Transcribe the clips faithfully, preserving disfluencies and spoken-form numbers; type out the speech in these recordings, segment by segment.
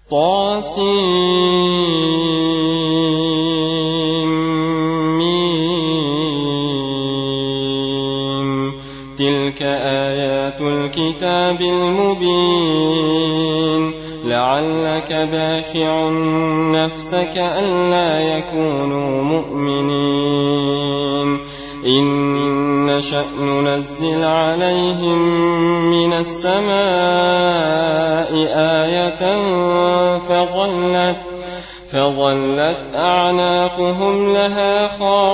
طاسيم تلك آيات الكتاب المبين لعلك باخع نفسك ألا يكونوا مؤمنين إن نشأ ننزل عليهم من السماء آية فظلت, فظلت أعناقهم لها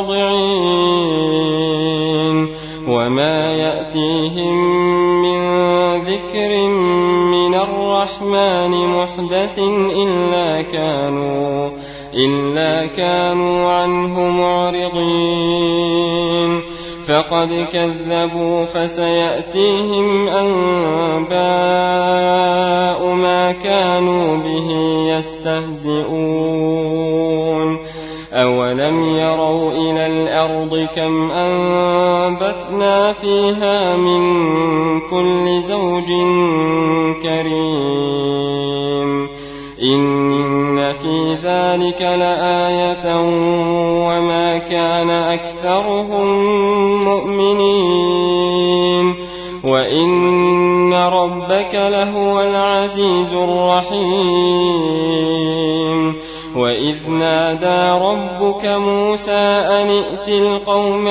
خاضعين وما يأتيهم من ذكر من الرحمن محدث إلا كانوا, إلا كانوا عنه معرضين فقد كذبوا فسيأتيهم أنباء ما كانوا به يستهزئون أولم يروا إلى الأرض كم أنبتنا فيها من كل زوج كريم إن في ذلك لآية وما كان أكثرهم مؤمنين وإن ربك لهو العزيز الرحيم وإذ نادى ربك موسى أن ائت القوم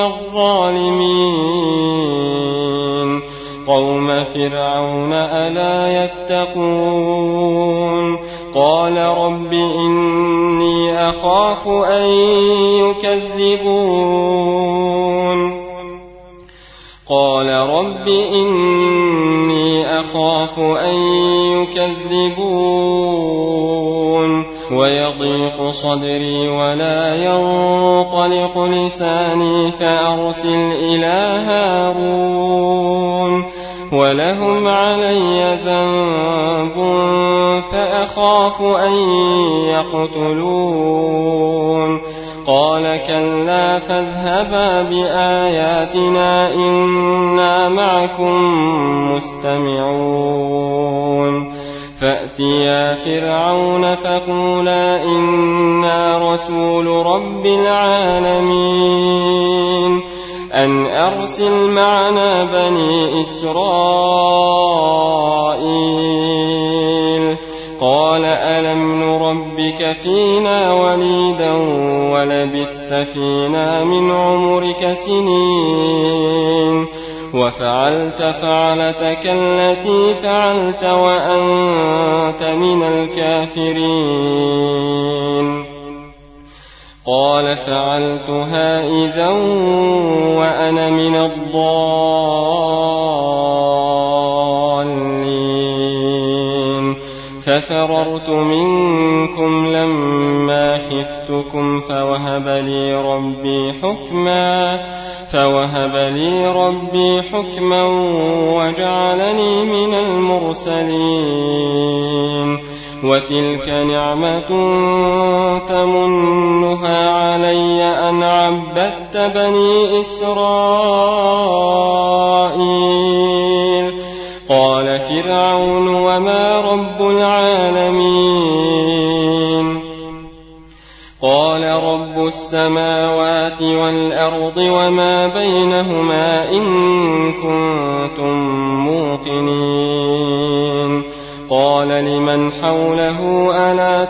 الظالمين قوم فرعون ألا يتقون قال رب إني أخاف أن يكذبون قال رب إني أخاف أن يكذبون ويضيق صدري ولا ينطلق لساني فأرسل إلى هارون ولهم علي ذنب فأخاف أن يقتلون قال كلا فاذهبا بآياتنا إنا معكم مستمعون فأتيا فرعون فقولا إنا رسول رب العالمين أن أرسل معنا بني إسرائيل قال ألم نربك فينا وليدا ولبثت فينا من عمرك سنين وفعلت فعلتك التي فعلت وأنت من الكافرين قال فعلتها إذا وأنا من الضالين ففررت منكم لما خفتكم فوهب لي ربي حكما فوهب لي ربي حكما وجعلني من المرسلين وتلك نعمة تمنها علي أن عبدت بني إسرائيل قال فرعون وما رب العالمين قال رب السماوات والأرض وما بينهما إن كنتم موقنين قال لمن حوله ألا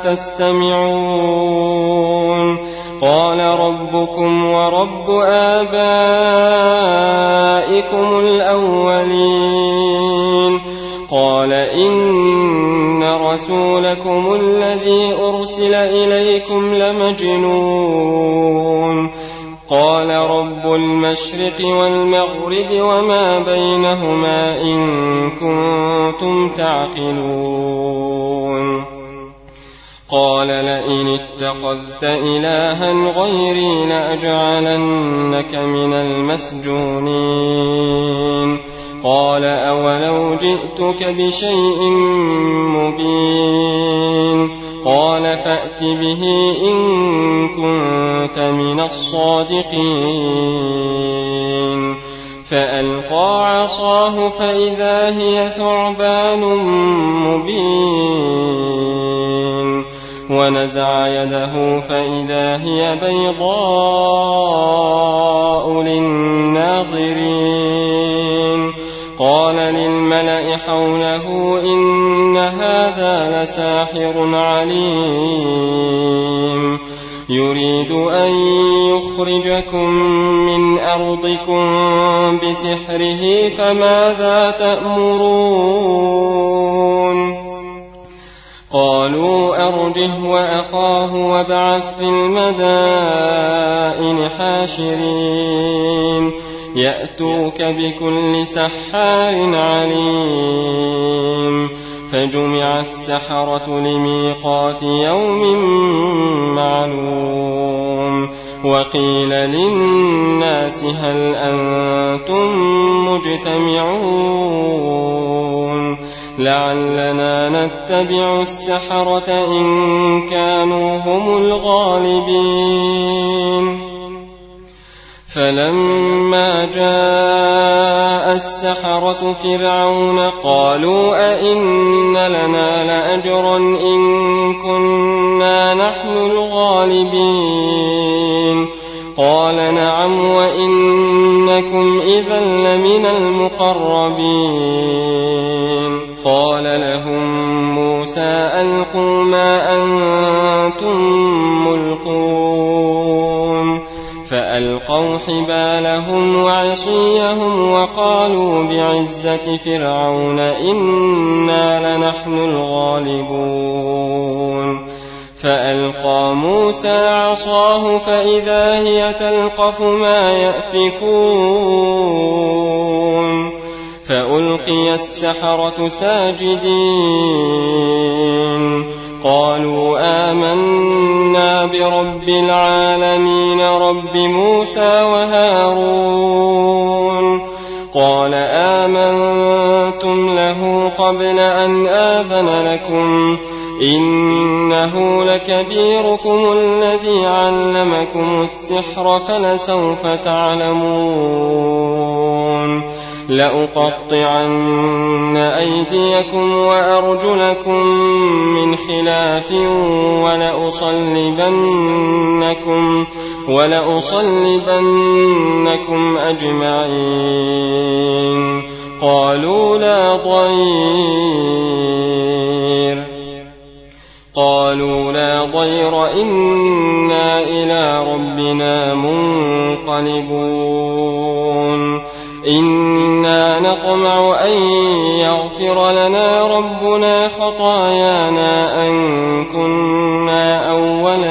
تستمعون قال ربكم ورب آبائكم الأولين قال إن رسولكم الذي أرسل إليكم لمجنون قال رب المشرق والمغرب وما بينهما إن كنتم تعقلون قال لئن اتخذت إلها غيري لأجعلنك من المسجونين قال أولو جئتك بشيء مبين قال فأت به إن كنت من الصادقين فألقى عصاه فإذا هي ثعبان مبين ونزع يده فإذا هي بيضاء للناظرين قال للملأ حوله إن هذا لساحر عليم يريد أن يخرجكم من أرضكم بسحره فماذا تأمرون قالوا أرجه وأخاه وابعث في المدائن حاشرين يأتوك بكل سحار عليم فجمع السحرة لميقات يوم معلوم وقيل للناس هل أنتم مجتمعون لعلنا نتبع السحرة إن كانوا هم الغالبين فلما جاء السحرة فرعون قالوا أئن لنا لأجرا إن كنا نحن الغالبين قال نعم وإنكم إذا لمن المقربين قال لهم موسى ألقوا ما أنتم ملقون فألقوا حبالهم وعصيهم وقالوا بعزة فرعون إنا لنحن الغالبون فألقى موسى عصاه فإذا هي تلقف ما يأفكون فألقي السحرة ساجدين قالوا آمنا برب العالمين رب موسى وهارون قال آمنتم له قبل أن آذن لكم إنه لكبيركم الذي علمكم السحر فلسوف تعلمون لأقطعن أيديكم وأرجلكم من خلاف ولأصلبنكم, ولأصلبنكم أجمعين قالوا لا ضير قالوا لا ضير إنا إلى ربنا منقلبون إنا نطمع أن يغفر لنا ربنا خطايانا أن كنا أول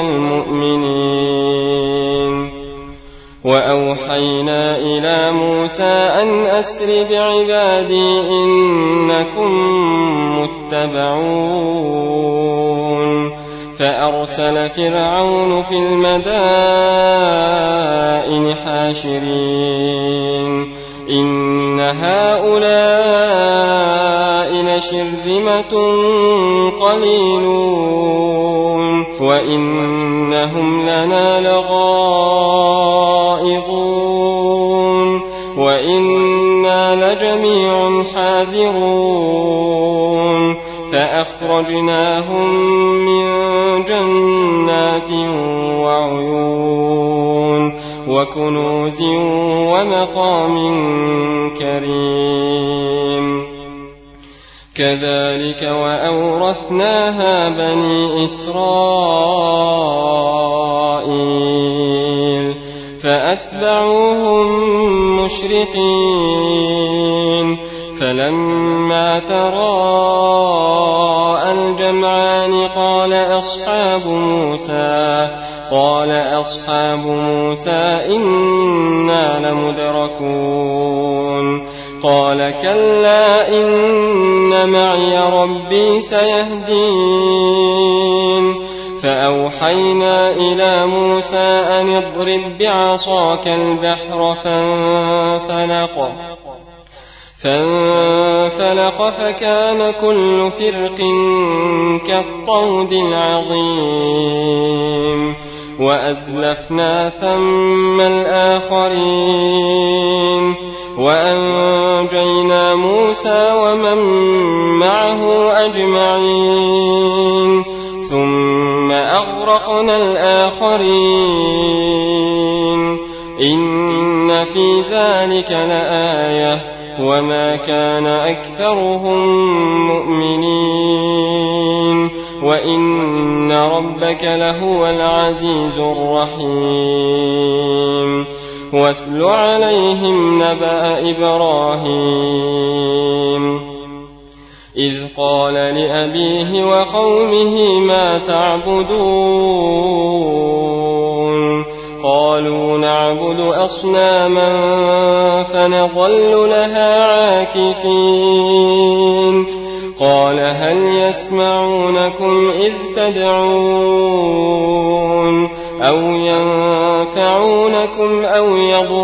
المؤمنين وأوحينا إلى موسى أن أسر بعبادي إنكم متبعون فأرسل فرعون في المدائن حاشرين إن هؤلاء لشرذمة قليلون وإنهم لنا لغائظون وإنا لجميع حاذرون فأخرجناهم من جنات وعيون وكنوز ومقام كريم كذلك وأورثناها بني إسرائيل فأتبعوهم مشرقين فلما تراءى الجمعان قال أصحاب موسى قال أصحاب موسى إنا لمدركون قال كلا إن معي ربي سيهدين فأوحينا إلى موسى أن اضرب بعصاك البحر فانفلق فانفلق فكان كل فرق كالطود العظيم وأزلفنا ثم الآخرين وأنجينا موسى ومن معه أجمعين ثم وأغرقنا الآخرين إن في ذلك لآية وما كان أكثرهم مؤمنين وإن ربك لهو العزيز الرحيم واتل عليهم نبأ إبراهيم إذ قال لأبيه وقومه ما تعبدون قالوا نعبد أصناما فنظل لها عاكفين قال هل يسمعونكم إذ تدعون أو ينفعونكم أو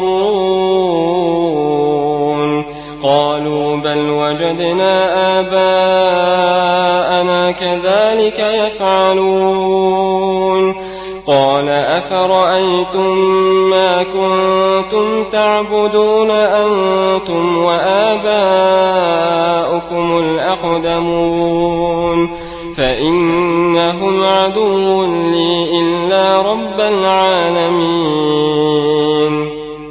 يضرون قالوا بل وجدنا آباءنا كذلك يفعلون قال أفرأيتم ما كنتم تعبدون أنتم وآباؤكم الأقدمون فإنهم عدو لي إلا رب العالمين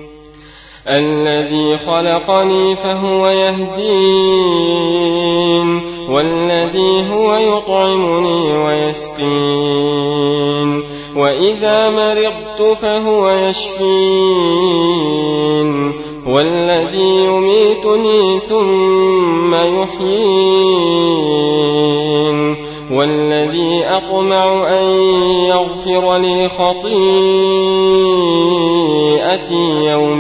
الذي خلقني فهو يهدين والذي هو يطعمني ويسقين وإذا مرضت فهو يشفين والذي يميتني ثم يحيين والذي أطمع أن يغفر لي خطيئتي يوم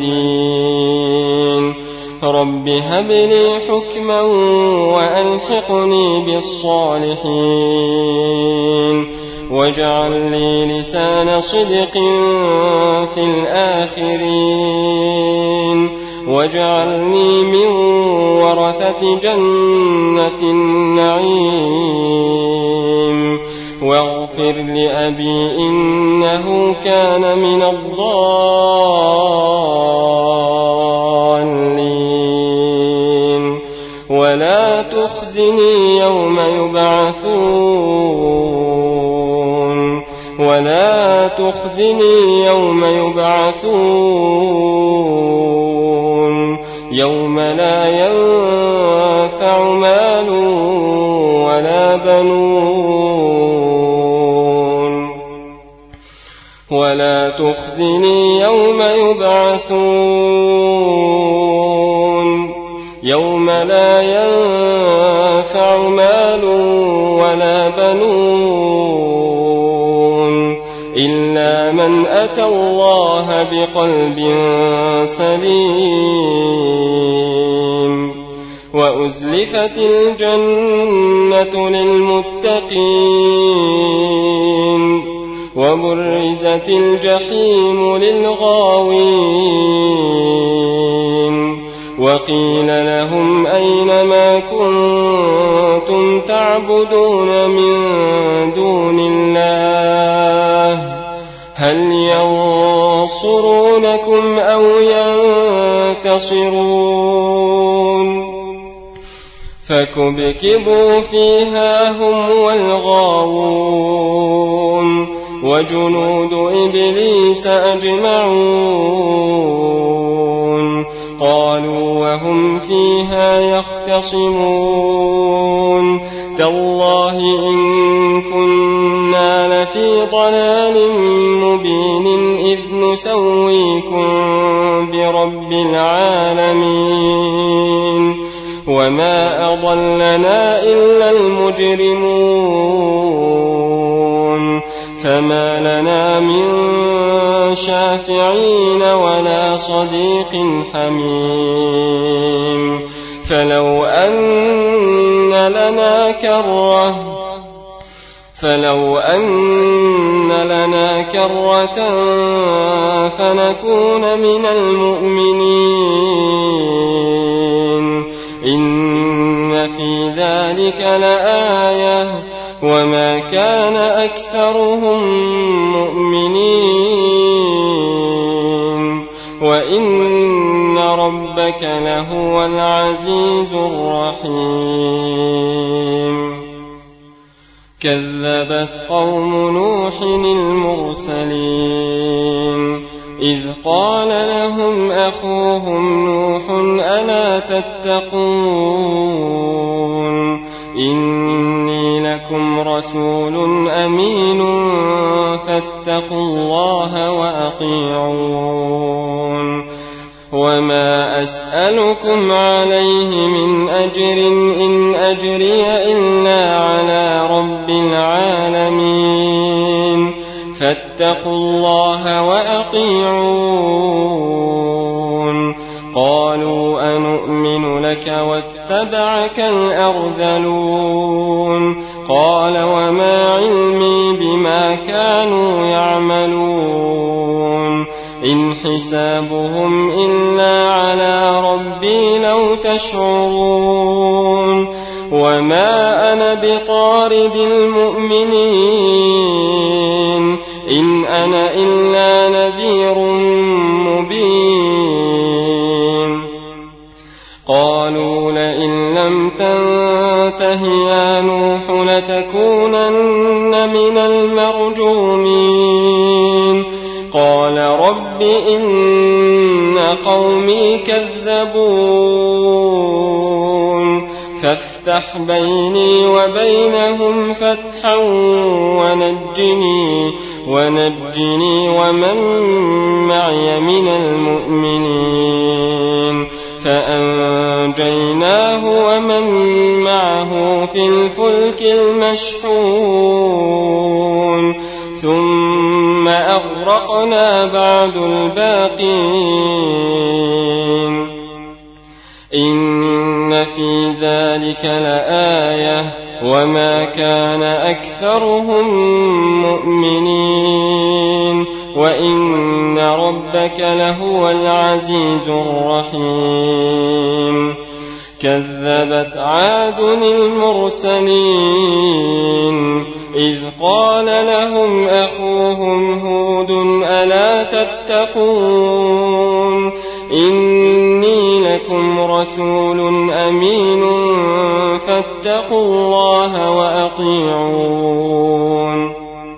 الدين رب هب لي حكما وألحقني بالصالحين واجعل لي لسان صدق في الآخرين واجعلني من ورثة جنة النعيم واغفر لأبي إنه كان من الضالين ولا تخزني يوم يبعثون ولا تخزني يوم يبعثون يوم لا ينفع مال ولا بنون ولا تخزني يوم يبعثون يوم لا ينفع مال ولا بنون إلا من أتى الله بقلب سليم وأزلفت الجنة للمتقين وبرزت الجحيم للغاوين وقيل لهم أين ما كنتم تعبدون من دون الله هل ينصرونكم أو ينتصرون فكبكبوا فيها هم والغاوون وجنود إبليس أجمعون قالوا وهم فيها يختصمون تالله إن كنا لفي ضلال مبين إذ نسويكم برب العالمين وما أضلنا إلا المجرمون فما لنا من شافعين ولا صديق حميم فلو أن لنا كرة فلو أن لنا كرة فنكون من المؤمنين إن في ذلك لآية وما كان أكثرهم مؤمنين وإن ربك لهو العزيز الرحيم كذبت قوم نوح المرسلين إذ قال لهم أخوهم نوح ألا تتقون إني لكم رسول أمين فاتقوا الله وأطيعون وما أسألكم عليه من أجر إن أجري إلا على رب العالمين فاتقوا الله وأطيعون قالوا أنؤمن لك واتبعك الأرذلون قال وما علمي بما كانوا يعملون إن حسابهم إلا على ربي لو تشعرون وما أنا بطارد المؤمنين إن أنا إلا نذير مبين قالوا لئن لم تنته يا نوح لتكونن من المرجومين قال رب إن قومي كذبون فافتح بيني وبينهم فتحا ونجني ونجني ومن معي من المؤمنين فأنجيناه ومن معه في الفلك المشحون ثم أغرقنا بعد الباقين إن في ذلك لآية وما كان أكثرهم مؤمنين وإن ربك لهو العزيز الرحيم كذبت عاد المرسلين إذ قال لهم أخوهم هود ألا تتقون إني لكم رسول أمين فاتقوا الله وأطيعون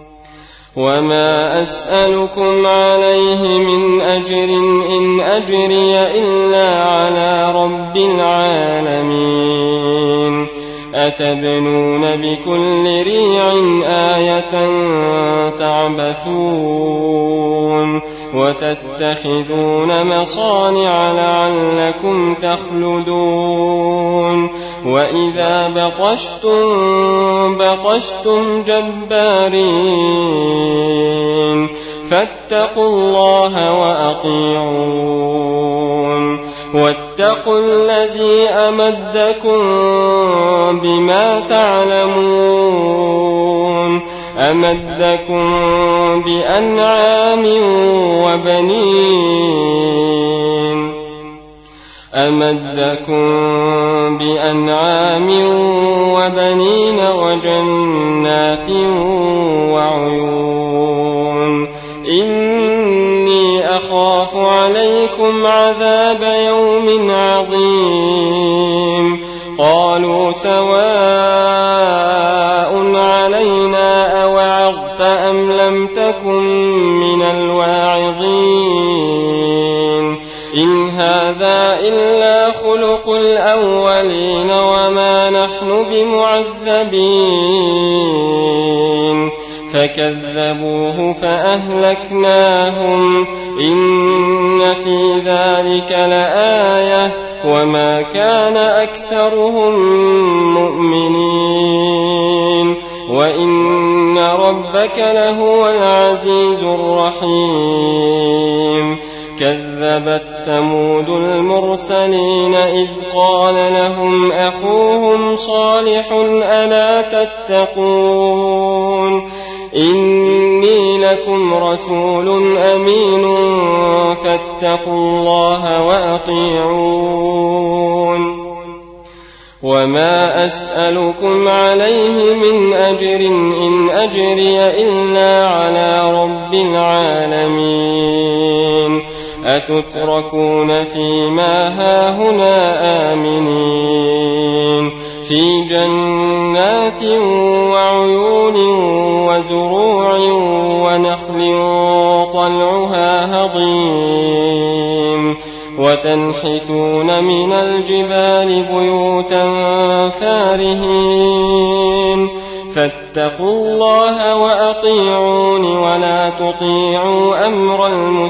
وما أسألكم عليه من أجر إن أجري إلا على رب العالمين أتبنون بكل ريع آية تعبثون وتتخذون مصانع لعلكم تخلدون وإذا بطشتم بطشتم جبارين فاتقوا الله وأطيعون واتقوا الذي أمدكم بما تعلمون أمدكم بأنعام وبنين أمدكم بأنعام وبنين وجنات وعيون إني أخاف عليكم عذاب يوم عظيم قالوا سواء علينا أوعظت أم لم تكن من الواعظين إن هذا إلا خلق الأولين وما نحن بمعذبين فكذبوه فأهلكناهم إن في ذلك لآية وما كان أكثرهم مؤمنين وإن ربك لهو العزيز الرحيم كذبت ثمود المرسلين إذ قال لهم أخوهم صالح ألا تتقون إني لكم رسول أمين فاتقوا الله وأطيعون وما أسألكم عليه من أجر إن أجري إلا على رب العالمين أتتركون فيما هاهنا آمنين في جنات وعيون وتنحتون من الجبال بيوتا فارهين فاتقوا الله وأطيعون ولا تطيعوا أمر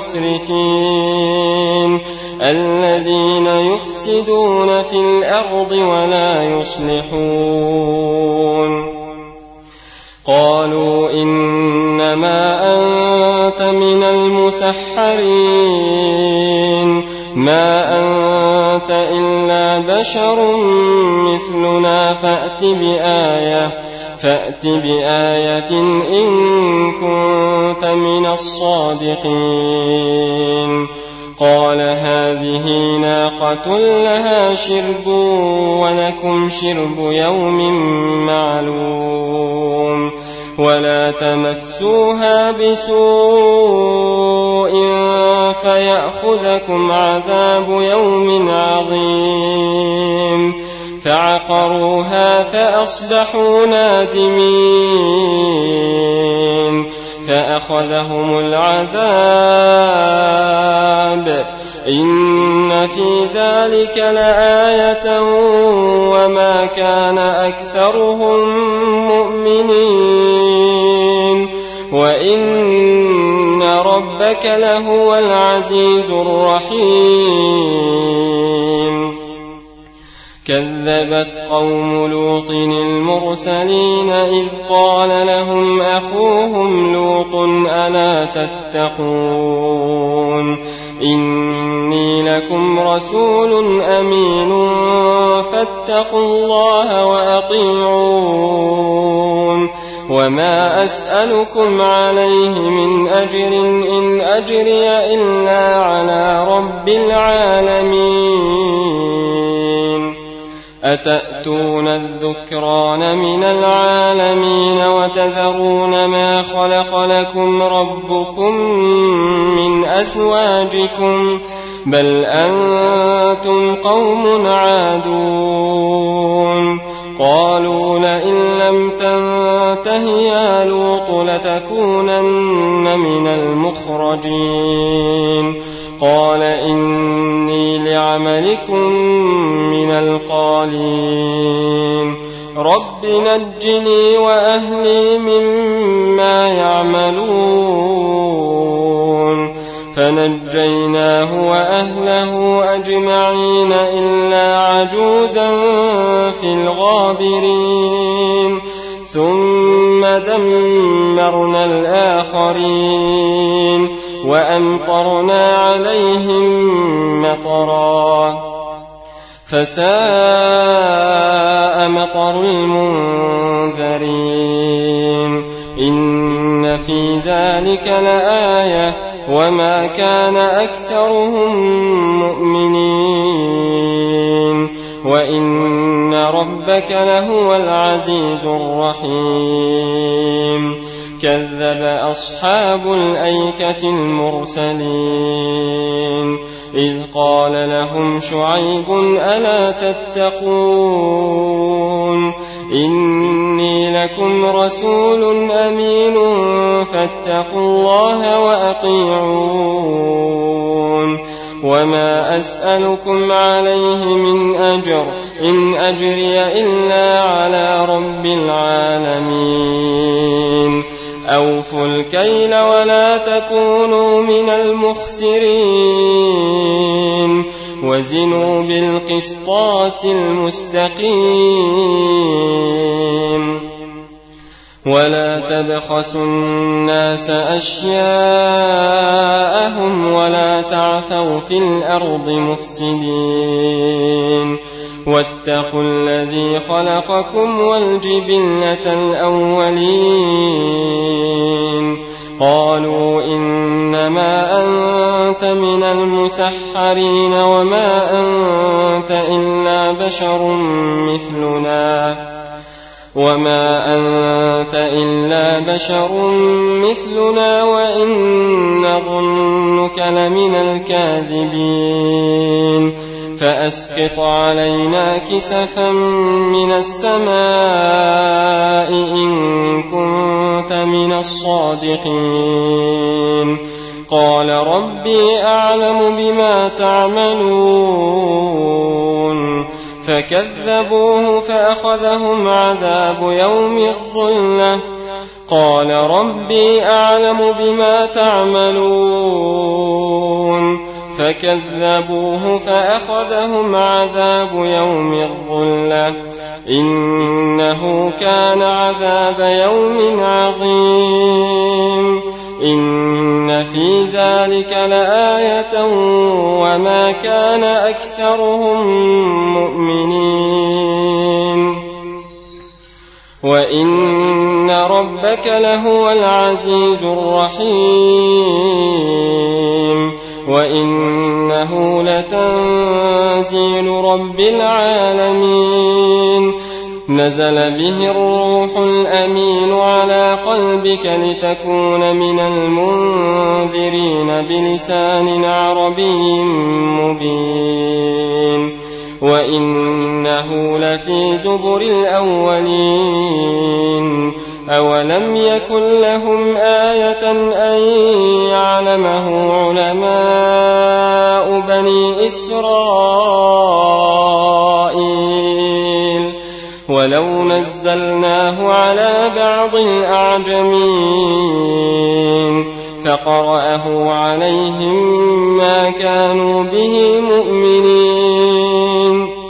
المسرفين الذين يفسدون في الأرض ولا يصلحون. قالوا إنما أنت من المسحرين ما أنت إلا بشر مثلنا فأت بآية فأت بآية إن كنت من الصادقين. قال هذه ناقة لها شرب ولكم شرب يوم معلوم ولا تمسوها بسوء فيأخذكم عذاب يوم عظيم. فعقروها فأصبحوا نادمين فأخذهم العذاب إن في ذلك لآية وما كان أكثرهم مؤمنين وإن ربك لهو العزيز الرحيم. كذبت قوم لوط المرسلين إذ قال لهم أخوهم لوط ألا تتقون إني لكم رسول أمين فاتقوا الله وأطيعون وما أسألكم عليه من أجر إن أجري إلا على رب العالمين. أتأتون الذكران من العالمين وتذرون ما خلق لكم ربكم من أزواجكم بل أنتم قوم عادون. قالوا لئن لم تنته يا لوط لتكونن من المخرجين. قال إني لعملكم من القالين رب نجني وأهلي مما يعملون. فنجيناه وأهله أجمعين إلا عجوزا في الغابرين ثم دمرنا الآخرين وأمطرنا عليهم مطرا فساء مطر المنذرين. إن في ذلك لآية وما كان أكثرهم مؤمنين وإن ربك لهو العزيز الرحيم. كذب أصحاب الأيكة المرسلين إذ قال لهم شعيب ألا تتقون إني لكم رسول أمين فاتقوا الله وأطيعون وما أسألكم عليه من أجر إن أجري إلا على رب العالمين. أوفوا الكيل ولا تكونوا من المخسرين وزنوا بالقسطاس المستقيم ولا تبخسوا الناس أشياءهم ولا تعثوا في الأرض مفسدين واتقوا الذي خلقكم والجبلة الأولين. قالوا إنما أنت من المسحرين وما أنت إلا بشر مثلنا وما أنت إلا بشر مثلنا وإن نظنك لمن الكاذبين. فأسقط علينا كسفا من السماء إن كنت من الصادقين. قال ربي أعلم بما تعملون فكذبوه فأخذهم عذاب يوم الظلة قال ربي أعلم بما تعملون فكذبوه فأخذهم عذاب يوم الظلة إنه كان عذاب يوم عظيم إن في ذلك لآية وما كان أكثرهم مؤمنين وإن ربك لهو العزيز الرحيم وإنه لتنزيل رب العالمين نزل به الروح الأمين على قلبك لتكون من المنذرين بلسان عربي مبين وإنه لفي زبر الأولين أولم يكن لهم آية أن يعلمه علماء بني إسرائيل ولو نزلناه على بعض الأعجمين فقرأه عليهم ما كانوا به مؤمنين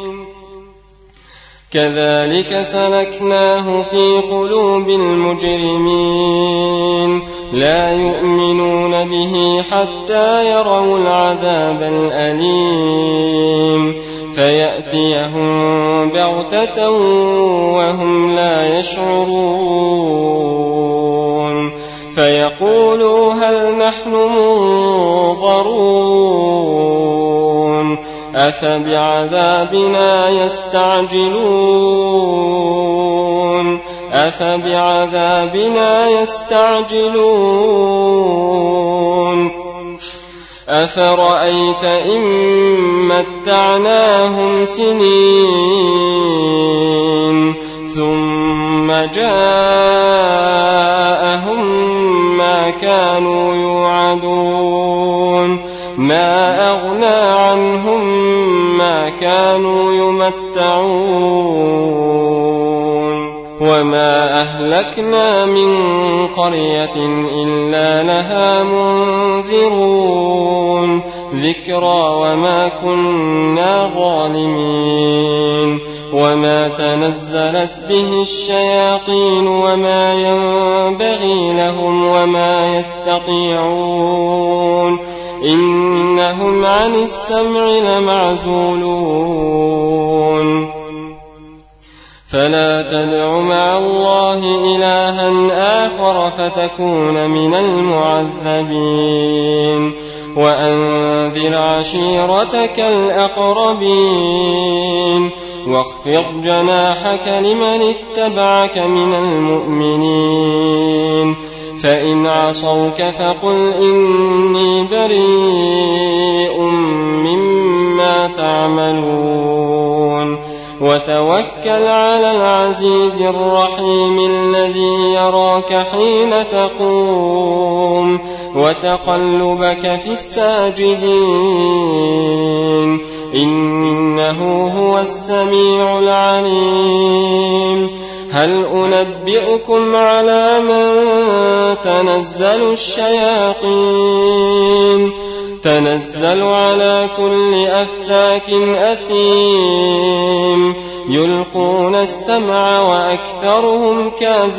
كذلك سلكناه في قلوب المجرمين لا يؤمنون به حتى يروا العذاب الأليم فيأتيهم بغتة وهم لا يشعرون فيقولوا هل نحن منظرون أفبعذابنا يستعجلون أفبعذابنا يستعجلون أفرأيت إن متعناهم سنين ثم جاءهم ما كانوا يوعدون ما أغنى عنهم ما كانوا يمتعون وما أهلكنا من قرية إلا لها منذرون ذكرى وما كنا ظالمين وما تنزلت به الشياطين وما ينبغي لهم وما يستطيعون إنهم عن السمع لمعزولون فلا تدع مع الله إلها آخر فتكون من المعذبين وأنذر عشيرتك الأقربين واخفض جناحك لمن اتبعك من المؤمنين فإن عصوك فقل إني بريء مما تعملون وتوكل على العزيز الرحيم الذي يراك حين تقوم وتقلبك في الساجدين إنه هو السميع العليم هل أنبئكم على من تنزل الشياطين تنزل على كل أفاك أثيم يلقون السمع وأكثرهم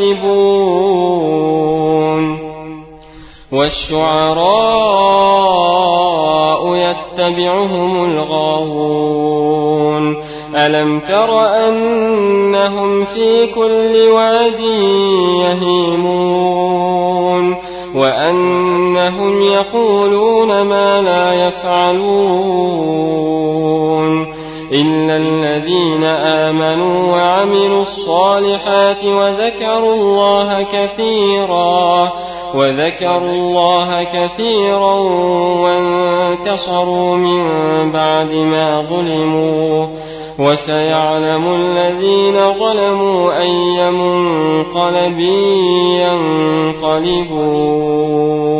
كاذبون والشعراء يتبعهم الغاوون ألم تر أنهم في كل واد يهيمون وأنهم يقولون ما لا يفعلون إلا الذين آمنوا وعملوا الصالحات وذكروا الله كثيرا وذكروا الله كثيرا وانتصروا من بعد ما ظلموا وسيعلم الذين ظلموا أي منقلب ينقلبون